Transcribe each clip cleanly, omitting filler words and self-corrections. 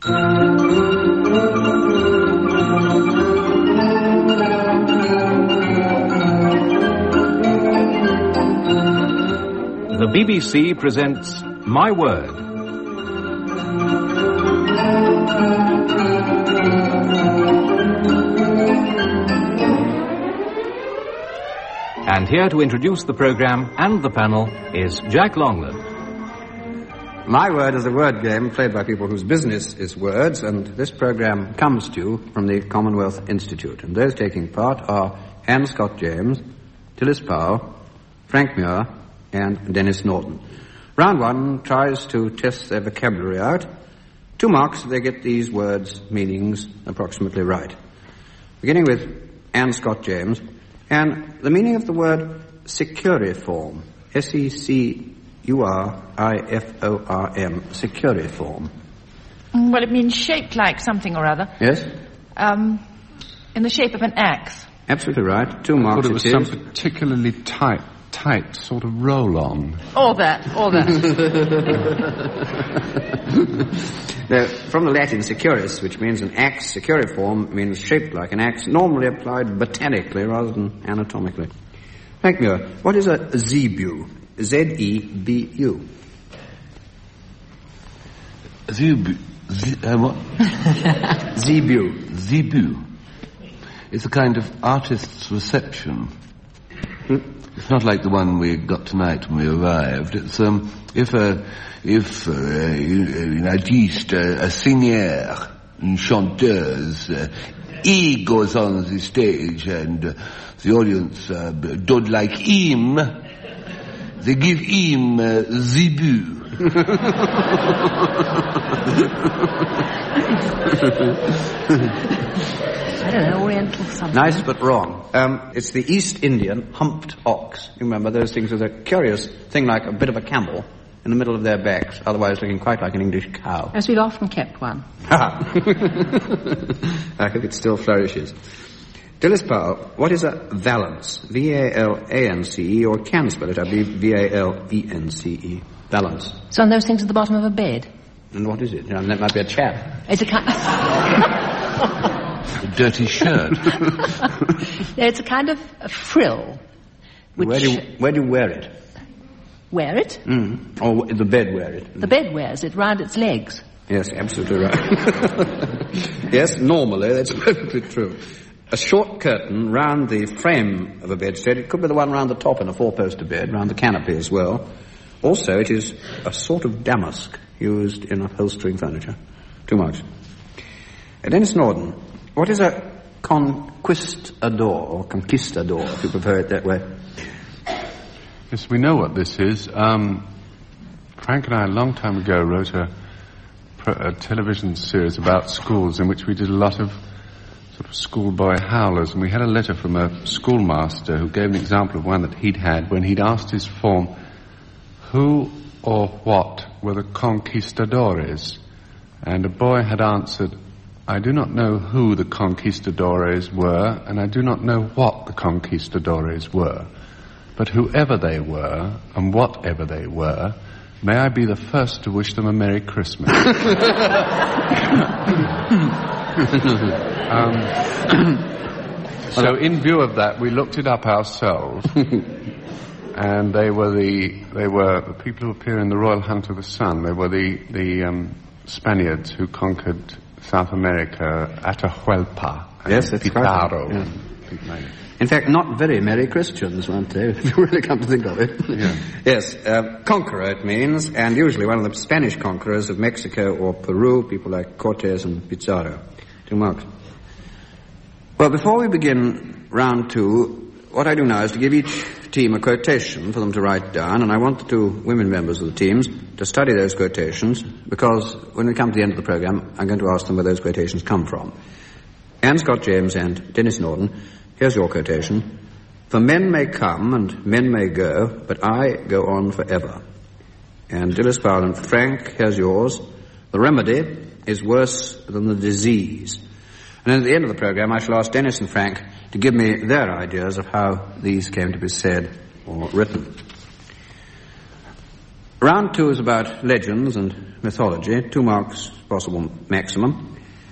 The BBC presents My Word. And here to introduce the programme and the panel is Jack Longland. My Word is a word game played by people whose business is words, and this programme comes to you from the Commonwealth Institute. And those taking part are Anne Scott James, Tillis Powell, Frank Muir, and Dennis Norton. Round one tries to test their vocabulary out. 2 marks if they get these words' meanings approximately right. Beginning with Anne Scott James. And the meaning of the word securiform, S-E-C-U-R-I-F-O-R-M, securiform. Well, it means shaped like something or other. Yes? In the shape of an axe. Absolutely right. 2 marks. I thought it was some particularly tight sort of roll-on. All that. Now, from the Latin securis, which means an axe, securiform means shaped like an axe, normally applied botanically rather than anatomically. Frank Muir, what is a zebu? Z-E-B-U. Zebu. What? Zebu. Zebu. It's a kind of artist's reception. It's not like the one we got tonight when we arrived. It's if an artiste, a singer, une chanteuse, he goes on the stage and the audience don't like him, they give him zebu. I don't know, Oriental something. Nice, but wrong. It's the East Indian humped ox. You remember those things with a curious thing like a bit of a camel in the middle of their backs, otherwise looking quite like an English cow. As we've often kept one. I hope it still flourishes. Tillis Powell, what is a valance? V-A-L-A-N-C-E, or can spell it, I believe, V-A-L-E-N-C-E. Valance. It's one of those things at the bottom of a bed. And what is it? That might be a chap. It's a kind... A dirty shirt. It's a kind of a frill. Which Where do you wear it? Wear it? Or the bed wear it? The bed wears it round its legs. Yes, absolutely right. Yes, normally, that's perfectly true. A short curtain round the frame of a bedstead. It could be the one round the top in a 4-poster bed, round the canopy as well. Also, it is a sort of damask used in upholstering furniture. 2 marks. Dennis Norton, what is a conquistador, or conquistador, if you prefer it that way? Yes, we know what this is. Frank and I, a long time ago, wrote a television series about schools in which we did a lot of sort of schoolboy howlers, and we had a letter from a schoolmaster who gave an example of one that he'd had when he'd asked his form who or what were the conquistadores, and a boy had answered, I do not know who the conquistadores were, and I do not know what the conquistadores were, but whoever they were and whatever they were, may I be the first to wish them a Merry Christmas. So in view of that, we looked it up ourselves, and they were the people who appear in the Royal Hunt of the Sun. They were the Spaniards who conquered South America, Atahualpa, yes, that's Pizarro. Right. Yeah. In fact, not very merry Christians, weren't they, if you really come to think of it? Yeah. Yes, conqueror it means, and usually one of the Spanish conquerors of Mexico or Peru, people like Cortes and Pizarro. 2 marks. Well, before we begin round 2, what I do now is to give each team a quotation for them to write down, and I want the 2 women members of the teams to study those quotations, because when we come to the end of the programme, I'm going to ask them where those quotations come from. Anne Scott James and Dennis Norton, here's your quotation. For men may come and men may go, but I go on forever. And Tillis Powell and Frank, here's yours. The remedy is worse than the disease. And then at the end of the programme, I shall ask Dennis and Frank to give me their ideas of how these came to be said or written. Round 2 is about legends and mythology, 2 marks possible maximum.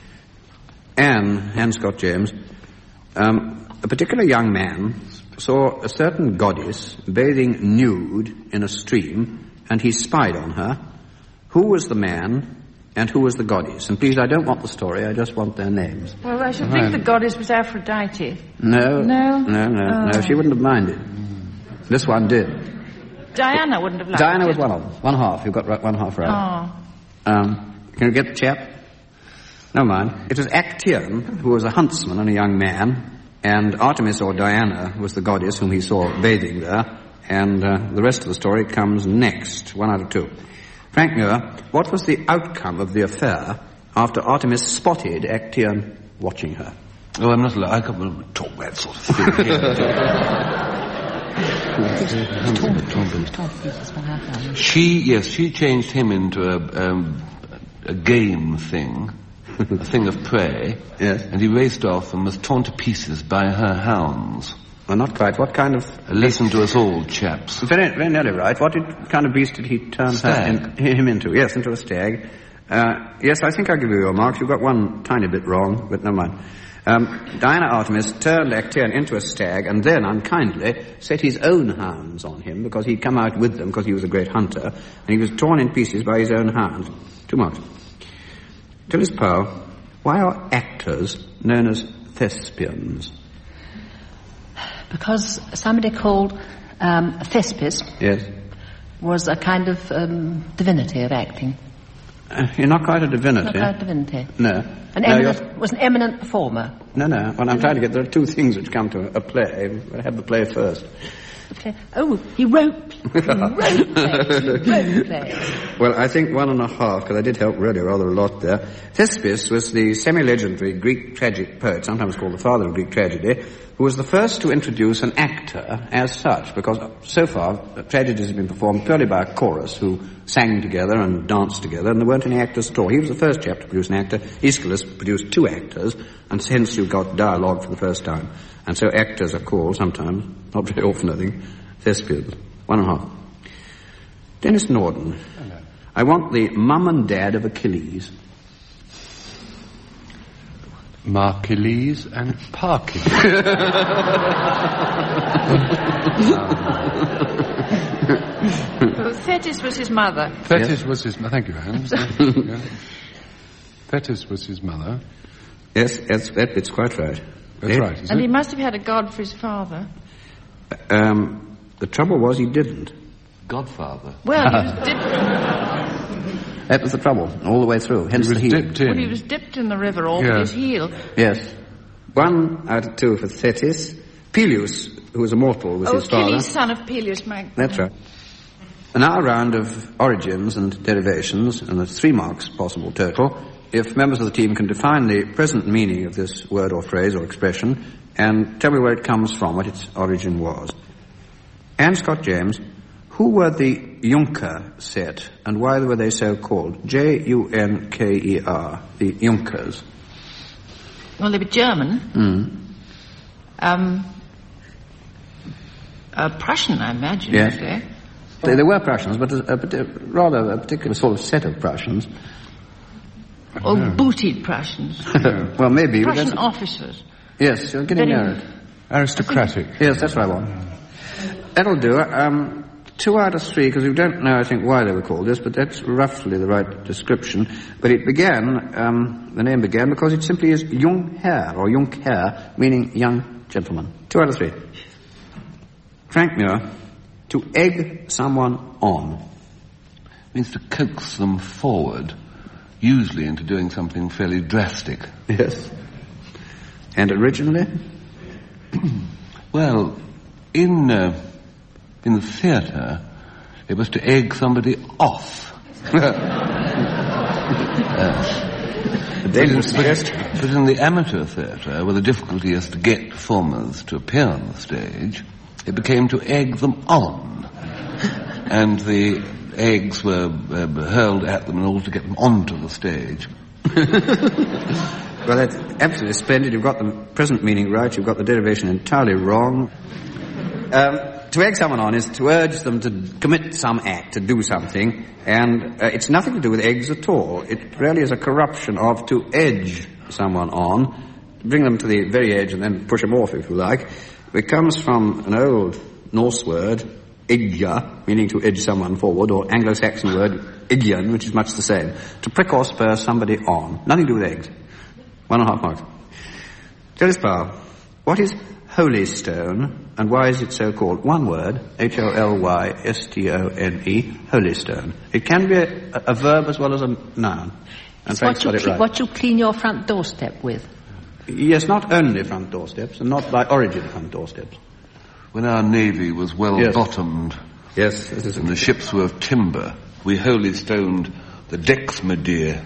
Anne Scott James, a particular young man saw a certain goddess bathing nude in a stream, and he spied on her. Who was the man and who was the goddess? And please, I don't want the story, I just want their names. Well, I should think the goddess was Aphrodite. No. No? No, she wouldn't have minded. This one did. Diana wouldn't have liked Diana it. was one of them. One half. You've got one half right. Can you get the chap? No mind. It was Actaeon, who was a huntsman and a young man, and Artemis or Diana was the goddess whom he saw bathing there, and the rest of the story comes next, 1 out of 2. Frank Muir, what was the outcome of the affair after Artemis spotted Actaeon watching her? Oh, I'm not allowed. I can't talk that sort of thing here. She changed him into a game thing, a thing of prey. Yes. And he raced off and was torn to pieces by her hounds. Well, not quite. What kind of... A lesson to us all, chaps. Very, very nearly right. What kind of beast did he turn him into? Yes, into a stag. Yes, I think I'll give you your marks. You've got one tiny bit wrong, but never mind. Diana Artemis turned Actaeon into a stag and then, unkindly, set his own hounds on him because he'd come out with them because he was a great hunter, and he was torn in pieces by his own hounds. 2 marks. Tillis Powell, why are actors known as thespians? Because somebody called Thespis Yes. was a kind of divinity of acting. You're not quite a divinity. Not quite a divinity. No. Was an eminent performer. No. Well, I'm trying to get... There are 2 things which come to a play. We've got to have the play first. Oh, he wrote plays. Well, I think 1.5, because I did help really rather a lot there. Thespis was the semi-legendary Greek tragic poet, sometimes called the father of Greek tragedy, who was the first to introduce an actor as such, because so far tragedies have been performed purely by a chorus who sang together and danced together, and there weren't any actors at all. He was the first chap to produce an actor. Aeschylus produced 2 actors, and hence you've got dialogue for the first time. And so actors are called sometimes, not very often I think, thespians. 1.5. Dennis Norden. Hello. I want the mum and dad of Achilles. Markilles and Parkilles. Well, Thetis was his mother. Thetis was his mother. Thank you, Hans. Thetis was his mother. Yes, it's quite right. That's right, isn't And it? he must have had a god for his father. The trouble was he didn't. Godfather. Well, he was dipped. That was the trouble, all the way through. Hence He was the heel. dipped in. Well, he was dipped in the river all with his heel. Yes. 1 out of 2 for Thetis. Peleus, who was a mortal, was his father. Achilles, son of Peleus Magna. That's right. Now a round of origins and derivations, and there's 3 marks possible total, if members of the team can define the present meaning of this word or phrase or expression, and tell me where it comes from, what its origin was. Anne Scott James, who were the Junker set, and why were they so called? Junker, the Junkers. Well, they were German. Prussian, I imagine. Yes. They? They were Prussians, but rather a particular sort of set of Prussians. Or booted Prussians. Well, maybe. Prussian officers. Yes, you're getting near it. Aristocratic. Yes, that's what I want. That'll do. 2 out of 3, because we don't know, I think, why they were called this, but that's roughly the right description. But it began, the name began because it simply is Jung Herr, or Jung Herr, meaning young gentleman. 2 out of 3. Frank Muir, to egg someone on. Means to coax them forward, usually into doing something fairly drastic. Yes. And originally? Well, in the theatre, it was to egg somebody off. But in the amateur theatre, where the difficulty is to get performers to appear on the stage, it became to egg them on. And the eggs were hurled at them in order to get them onto the stage. Well, that's absolutely splendid. You've got the present meaning right. You've got the derivation entirely wrong. 2 to egg someone on is to urge them to commit some act, to do something, and it's nothing to do with eggs at all. It really is a corruption of to edge someone on, bring them to the very edge and then push them off, if you like. It comes from an old Norse word, eggja, meaning to edge someone forward, or Anglo-Saxon word, eggjan, which is much the same. To prick or spur somebody on. Nothing to do with eggs. 1.5 marks. Dennis Power, what is holystone, and why is it so called? One word, Holystone, holystone. It can be a verb as well as a noun. And Frank's got it right. What you clean your front doorstep with. Yes, not only front doorsteps, and not by origin front doorsteps. When our navy was well-bottomed, yes, this is and the ships were of timber, we holystoned the decks, my dear.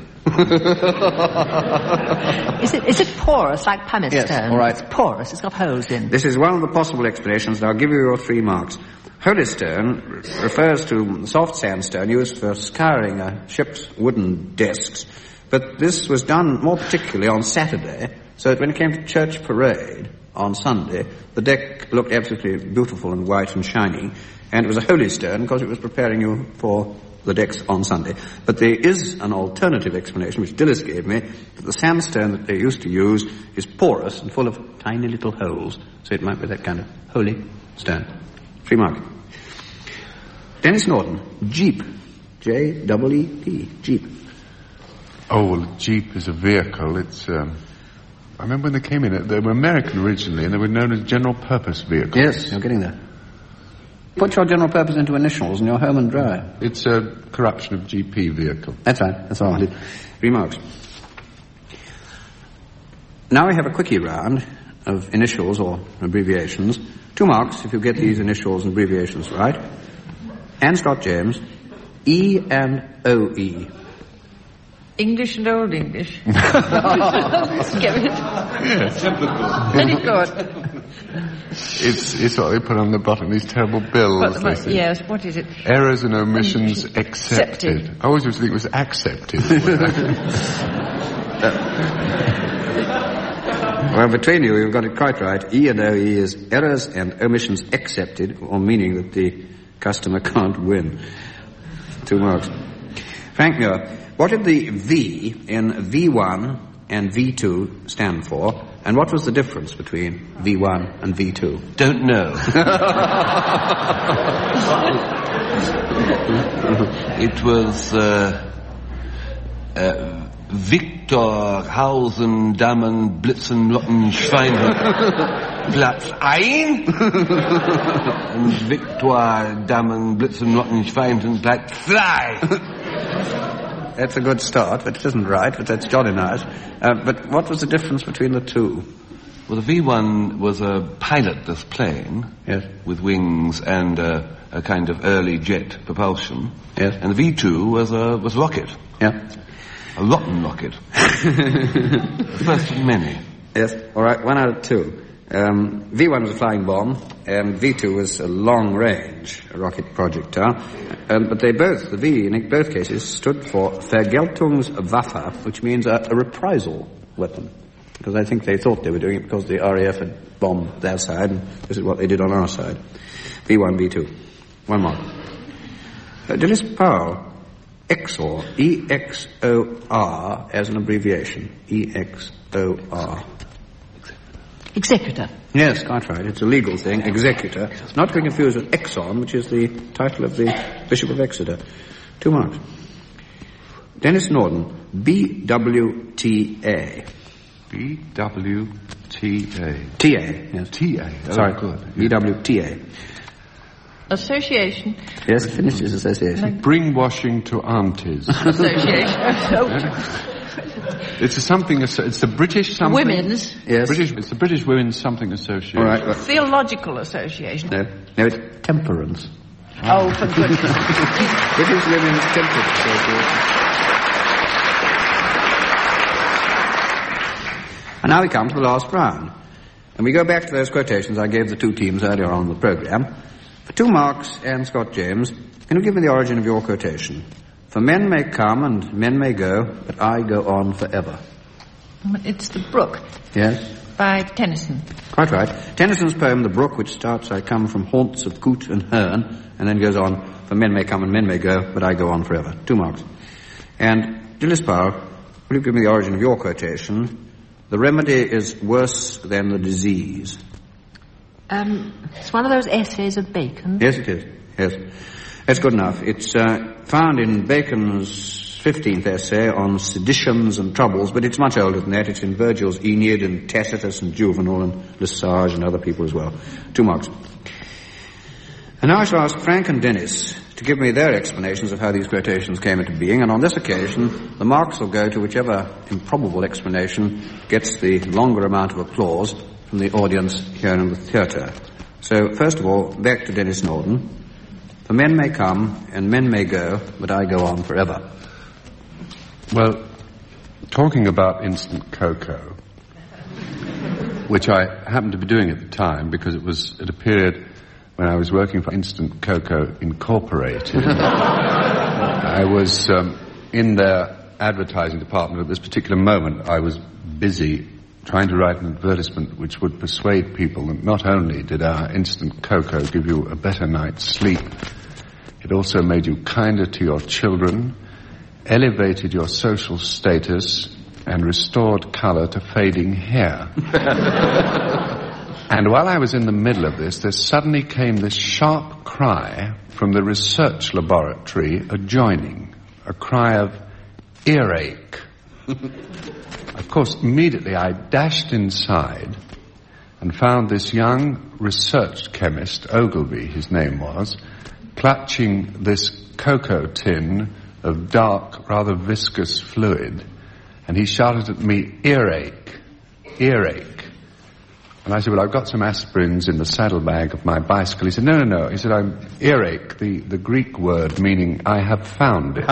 Is it porous like pumice Yes, stone? all right. It's porous. It's got holes in. This is one of the possible explanations, and I'll give you your 3 marks. Holystone refers to soft sandstone used for scouring a ship's wooden desks, but this was done more particularly on Saturday, so that when it came to church parade on Sunday, the deck looked absolutely beautiful and white and shining, and it was a holystone because it was preparing you for the decks on Sunday. But there is an alternative explanation, which Dillis gave me, that the sandstone that they used to use is porous and full of tiny little holes, so it might be that kind of holy stone. 3 marks. Dennis Norton, Jeep, J-E-E-P, Jeep. Oh, well, a Jeep is a vehicle. It's, I remember when they came in, they were American originally, and they were known as general purpose vehicles. Yes, you're getting there. Put your general purpose into initials and you're home and dry. It's a corruption of GP vehicle. That's right, that's all I did. 3 marks. Now we have a quickie round of initials or abbreviations. 2 marks if you get these initials and abbreviations right. Anne Scott James, E and O-E. English and Old English. Let it go. It's what they put on the bottom, these terrible bills. Yes, what is it? Errors and omissions accepted. I always used to think it was accepted. Well, between you, you've got it quite right. E and O-E is errors and omissions accepted, or meaning that the customer can't win. 2 marks. Frank Muir, what did the V in V1 and V2 stand for, and what was the difference between V1 and V2? Don't know. It was Victor Hausen Damen Blitzen Lotten Schwein Platz ein and Victor Damen Blitzen Lotten Schwein Platz 2. That's a good start, but it isn't right, but that's jolly nice. But what was the difference between the two? Well, the V1 was a pilotless plane. Yes. With wings and a kind of early jet propulsion. Yes. And the V2 was rocket. Yeah. A rotten rocket. The first of many. Yes. All right, 1 out of 2. V1 was a flying bomb, and V2 was a long-range rocket projectile. But they both, the V in both cases, stood for Vergeltungswaffe, which means a reprisal weapon. Because I think they thought they were doing it because the RAF had bombed their side, and this is what they did on our side. V1, V2. 1 more. Dennis Powell, EXOR, E-X-O-R, as an abbreviation. E-X-O-R. Executor. Yes, quite right. It's a legal thing, executor. Not to be confused with Exon, which is the title of the Bishop of Exeter. 2 marks. Dennis Norton, B-W-T-A. B-W-T-A. T-A, yes. T-A. Oh, sorry, good. B-W-T-A. Association. Yes, finish his association. Bring washing to aunties. Association. It's something. It's the British something. Women's. Yes. It's the British Women's Something Association. All right. Theological Association. No, it's temperance. Oh, for goodness. British Women's Temperance Association. And now we come to the last round. And we go back to those quotations I gave the 2 teams earlier on in the programme. For 2 marks, Anne Scott James, can you give me the origin of your quotation? For men may come and men may go, but I go on forever. It's the brook. Yes? by Tennyson. Quite right. Tennyson's poem, The Brook, which starts, I come from haunts of coot and hern, and then goes on, for men may come and men may go, but I go on forever. 2 marks. And Dilys Powell, will you give me the origin of your quotation? The remedy is worse than the disease. It's one of those essays of Bacon. Yes, it is. Yes. That's good enough. It's found in Bacon's 15th essay on seditions and troubles, but it's much older than that. It's in Virgil's Aeneid and Tacitus and Juvenal and Lesage and other people as well. 2 marks. And now I shall ask Frank and Dennis to give me their explanations of how these quotations came into being, and on this occasion, the marks will go to whichever improbable explanation gets the longer amount of applause from the audience here in the theatre. So, first of all, back to Dennis Norden. For men may come and men may go, but I go on forever. Well, talking about instant cocoa, which I happened to be doing at the time because it was at a period when I was working for Instant Cocoa Incorporated. I was in their advertising department at this particular moment. I was busy trying to write an advertisement which would persuade people that not only did our instant cocoa give you a better night's sleep, it also made you kinder to your children, elevated your social status, and restored colour to fading hair. And while I was in the middle of this, there suddenly came this sharp cry from the research laboratory adjoining, a cry of earache. Of course, immediately I dashed inside and found this young research chemist, Ogilvy his name was, clutching this cocoa tin of dark, rather viscous fluid, and he shouted at me, earache, earache. And I said, well, I've got some aspirins in the saddlebag of my bicycle. He said, no. He said, I'm earache, the Greek word meaning I have found it.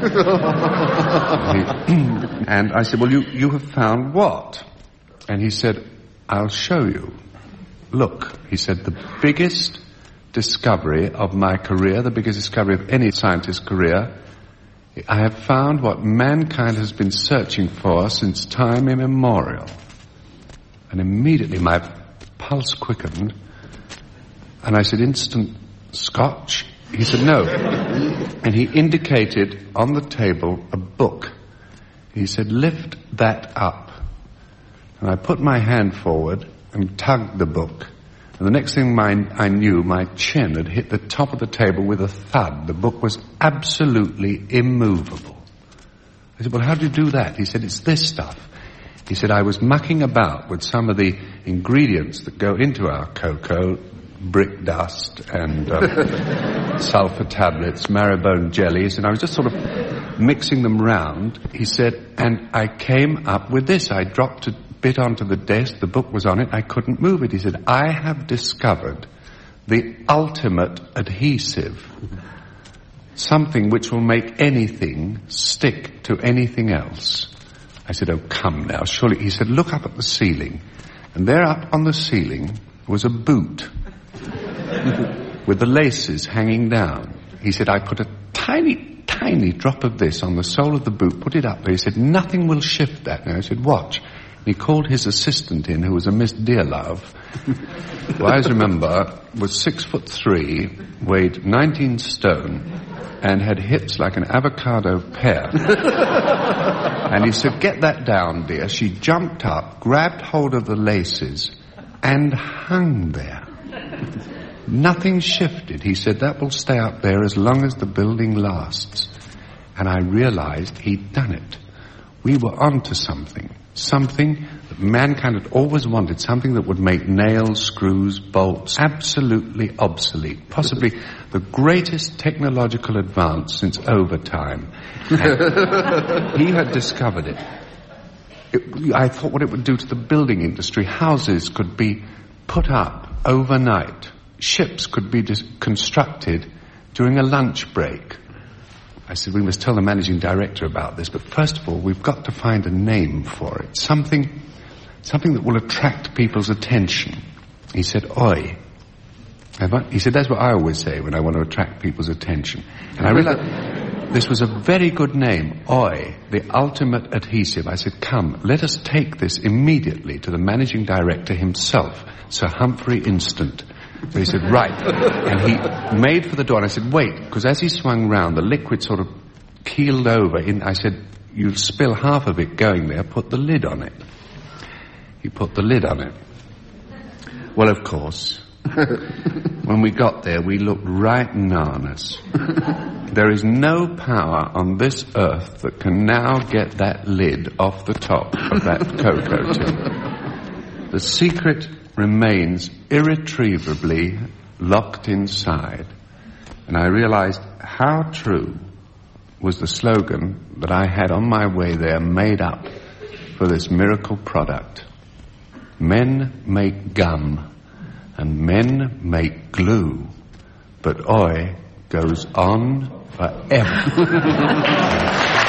And I said, well, you have found what? And he said, I'll show you. Look, he said, the biggest discovery of my career, the biggest discovery of any scientist's career, I have found what mankind has been searching for since time immemorial. And immediately my pulse quickened, and I said, instant scotch? He said, no. And he indicated on the table a book. He said, lift that up. And I put my hand forward and tugged the book. And the next thing I knew, my chin had hit the top of the table with a thud. The book was absolutely immovable. I said, well, how do you do that? He said, it's this stuff. He said, I was mucking about with some of the ingredients that go into our cocoa, brick dust and sulfur tablets, marrowbone jellies, and I was just sort of mixing them round. He said, and I came up with this. I dropped a bit onto the desk, the book was on it, I couldn't move it. He said, I have discovered the ultimate adhesive, something which will make anything stick to anything else. I said, oh, come now, surely. He said, look up at the ceiling. And there up on the ceiling was a boot with the laces hanging down. He said, I put a tiny, tiny drop of this on the sole of the boot, put it up there. He said, nothing will shift that now. I said, watch. And he called his assistant in, who was a Miss Dearlove, who I remember was 6'3", weighed 19 stone, and had hips like an avocado pear. And he said, get that down, dear. She jumped up, grabbed hold of the laces, and hung there. Nothing shifted. He said, that will stay up there as long as the building lasts. And I realized he'd done it. We were onto something. Something that mankind had always wanted, something that would make nails, screws, bolts absolutely obsolete. Possibly the greatest technological advance since overtime. And he had discovered it. I thought what it would do to the building industry. Houses could be put up overnight. Ships could be constructed during a lunch break. I said, we must tell the managing director about this, but first of all, we've got to find a name for it. Something that will attract people's attention. He said, oi. He said, that's what I always say when I want to attract people's attention. And I realized this was a very good name, Oi, the ultimate adhesive. I said, come, let us take this immediately to the managing director himself, Sir Humphrey Instant. So he said, right. And he made for the door, and I said, wait, because as he swung round, the liquid sort of keeled over. I said, you'll spill half of it going there, put the lid on it. He put the lid on it. Well, of course, when we got there, we looked right nanas. There is no power on this earth that can now get that lid off the top of that cocoa tin. The secret remains irretrievably locked inside. And I realized how true was the slogan that I had on my way there made up for this miracle product. Men make gum and men make glue, but Oi goes on forever.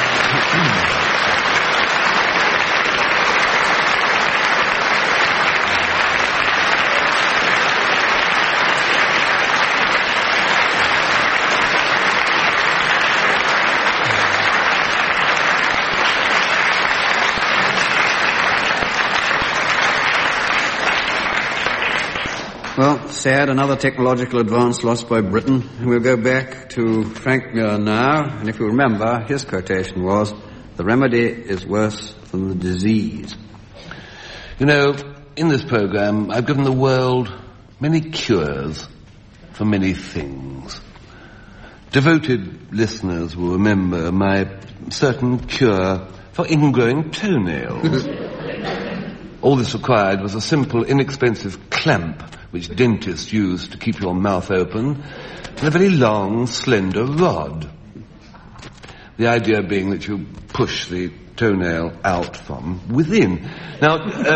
Well, sad, another technological advance lost by Britain. We'll go back to Frank Muir now, and if you remember, his quotation was, the remedy is worse than the disease. You know, in this program, I've given the world many cures for many things. Devoted listeners will remember my certain cure for ingrowing toenails. All this required was a simple, inexpensive clamp which dentists use to keep your mouth open, and a very long, slender rod. The idea being that you push the toenail out from within. Now,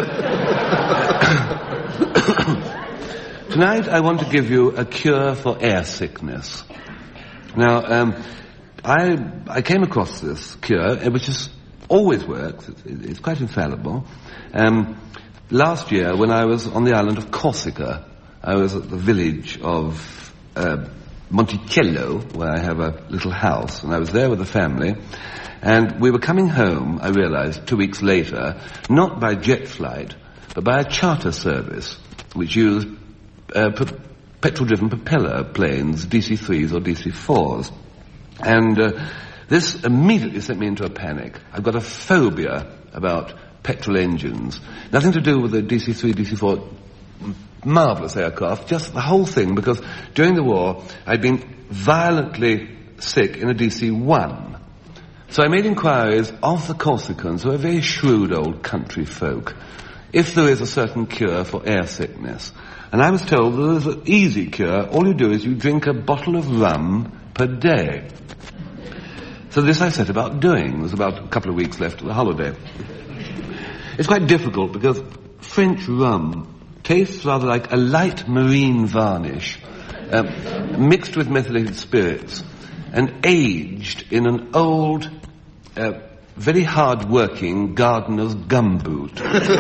tonight I want to give you a cure for air sickness. Now, I came across this cure, which has always works. It's quite infallible. Last year, when I was on the island of Corsica, I was at the village of Monticello, where I have a little house, and I was there with the family, and we were coming home, I realized, 2 weeks later, not by jet flight, but by a charter service, which used petrol-driven propeller planes, DC-3s or DC-4s. And this immediately sent me into a panic. I've got a phobia about petrol engines. Nothing to do with the DC-3, DC-4, marvellous aircraft, just the whole thing, because during the war I'd been violently sick in a DC-1. So I made inquiries of the Corsicans, who are very shrewd old country folk, if there is a certain cure for air sickness. And I was told there is an easy cure. All you do is you drink a bottle of rum per day. So this I set about doing. There's about a couple of weeks left of the holiday. It's quite difficult because French rum tastes rather like a light marine varnish, mixed with methylated spirits and aged in an old, very hard-working gardener's gumboot.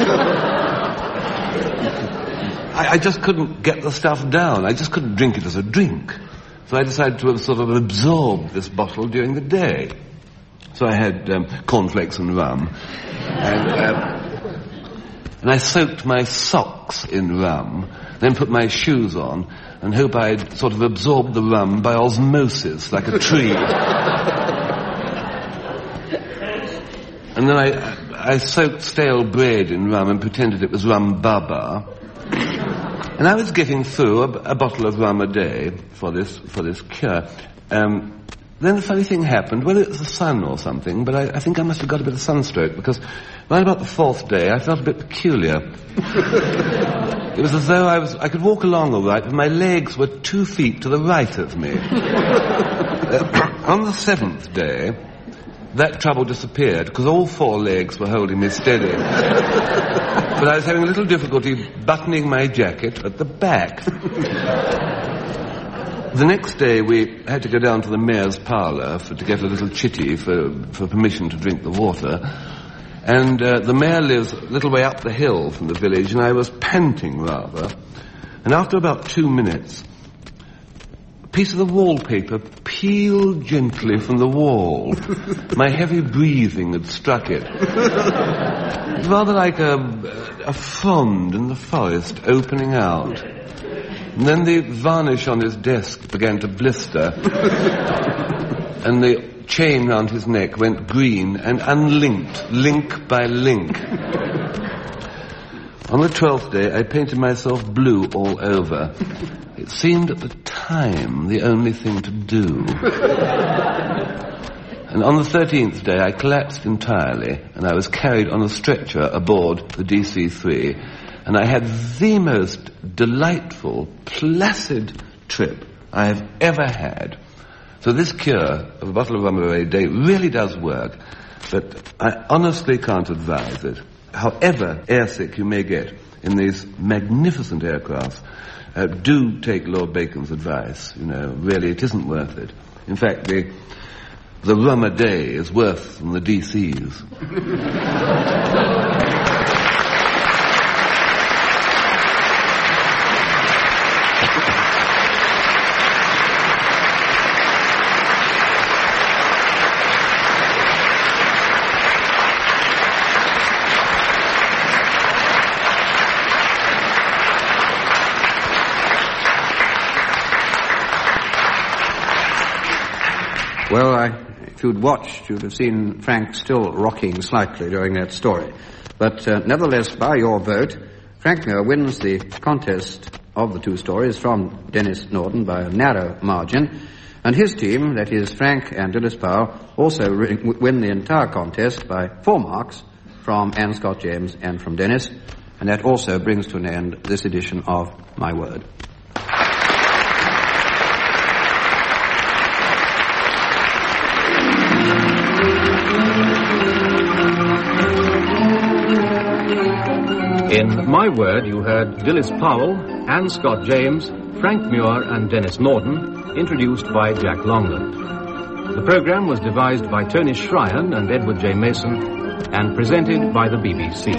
I just couldn't get the stuff down. I just couldn't drink it as a drink. So I decided to sort of absorb this bottle during the day. So I had cornflakes and rum. And I soaked my socks in rum, then put my shoes on, and hope I'd sort of absorbed the rum by osmosis, like a tree. And then I soaked stale bread in rum and pretended it was rum baba. And I was getting through a bottle of rum a day for this cure. Then the funny thing happened. Well, it was the sun or something, but I think I must have got a bit of sunstroke, because right about the fourth day, I felt a bit peculiar. It was as though I could walk along all right, but my legs were 2 feet to the right of me. On the seventh day, that trouble disappeared, because all 4 legs were holding me steady. But I was having a little difficulty buttoning my jacket at the back. The next day we had to go down to the mayor's parlour to get a little chitty for permission to drink the water. And the mayor lives a little way up the hill from the village, and I was panting rather. And after about 2 minutes, a piece of the wallpaper peeled gently from the wall. My heavy breathing had struck it. It was rather like a frond in the forest opening out. And then the varnish on his desk began to blister, and the chain round his neck went green and unlinked, link by link. On the 12th day, I painted myself blue all over. It seemed at the time the only thing to do. And on the 13th day, I collapsed entirely, and I was carried on a stretcher aboard the DC-3, and I had the most delightful, placid trip I have ever had. So this cure of a bottle of rum a day really does work, but I honestly can't advise it. However airsick you may get in these magnificent aircrafts, do take Lord Bacon's advice. You know, really, it isn't worth it. In fact, the rum a day is worse than the DCs. Well, if you'd watched, you'd have seen Frank still rocking slightly during that story. But nevertheless, by your vote, Frank Muir wins the contest of the two stories from Denis Norden by a narrow margin. And his team, that is Frank and Dilys Powell, also win the entire contest by 4 marks from Anne Scott James and from Denis. And that also brings to an end this edition of My Word. In My Word, you heard Dilys Powell, Anne Scott James, Frank Muir and Denis Norden, introduced by Jack Longland. The program was devised by Tony Shryan and Edward J. Mason and presented by the BBC.